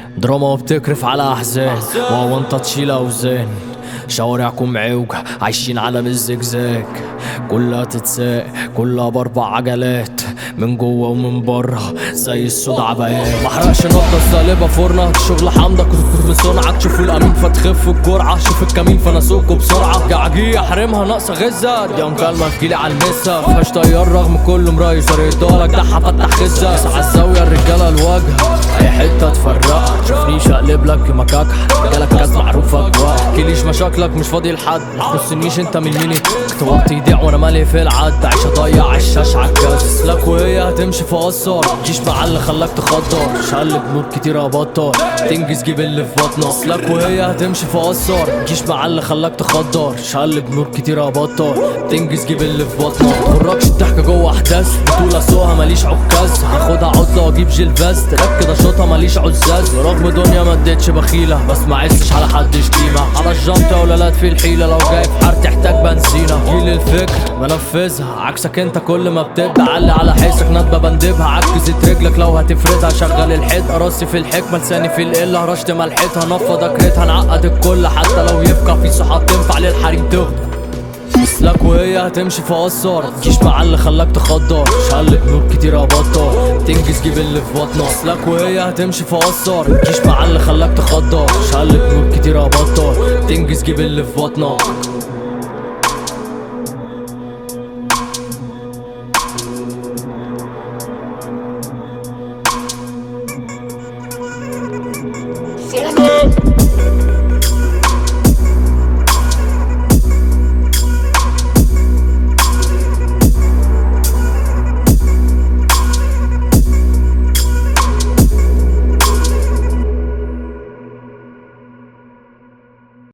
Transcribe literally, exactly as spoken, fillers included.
دراما وبتكرف على احزان، وهو انت تشيل اوزان. شوارعكم عوجة عايشين على بالزجزاج، كلها تتساق كلها باربع عجلات، من جوه ومن بره زي السود عبايات. محرقش نقطة سالبة فرنة، الشغل حمضة كتكت من صنعك. شوفوا الامين فتخف الجرعة، شوف الكمين فنسوقه بسرعة. جعجية احرمها ناقصة غزة، دي مكالمة تجيلي على المسا. مفيهاش طيار رغم كله مرايس، ريدالك ده فتح خزة. اسعى الزاوية الرجالة الواجهة، اي حتة تفرقها. شوفنيش اقلب لك مكاكح، جالك كاس معروفة جواك. كليش مشاكلك مش فاضي لحد، متخصنيش انت من مين. كنت وقت يضيع وانا مالي في العد، عيش اضيع عالشاش عالكاس. لك وهي هتمشي في قصر، متجيش مع اللي خلاك تخضر. شقلب نور كتير ابطل، تنجز جيب اللي في بطنك. لك وهي هتمشي في قصر، متجيش مع اللي خلاك تخضر. شقلب نور كتير ابطل، تنجز جيب اللي في بطنك. متغركش الضحكة جوه احداث، بطولة سوقها ماليش عكاز. هاخدها عطلة واجيب جيل فاست، ركد اشوطها ماليش عزاز. ورغم دنيا ما اديتش بخيلة، بس ما عزتش على حد شتيمة. على الجنطة ولالات في الحيلة، لو جاي في حار تحتاج بنزينة. جيل الفكر بنفذها، عكسك انت كل ما بتبدا علي على حيسك ندبة بندبها. عكزت رجلك لو هتفردها، شغل الحيط راسي في الحكمة لساني في القلة. رشت ملحتها نفض اكرتها، نعقد الكل حتى لو يفقع في صحاب تنفع للحريم تخدم. لك وهي هتمشي في قصر، متجيش مع اللي خلاك تخضر. شقلب نور كتير ابطل، تنجز جيب اللي في بطنك. لك وهي هتمشي في قصر، متجيش مع اللي خلاك تخضر. شقلب نور كتير ابطل، تنجز جيب اللي في بطنك.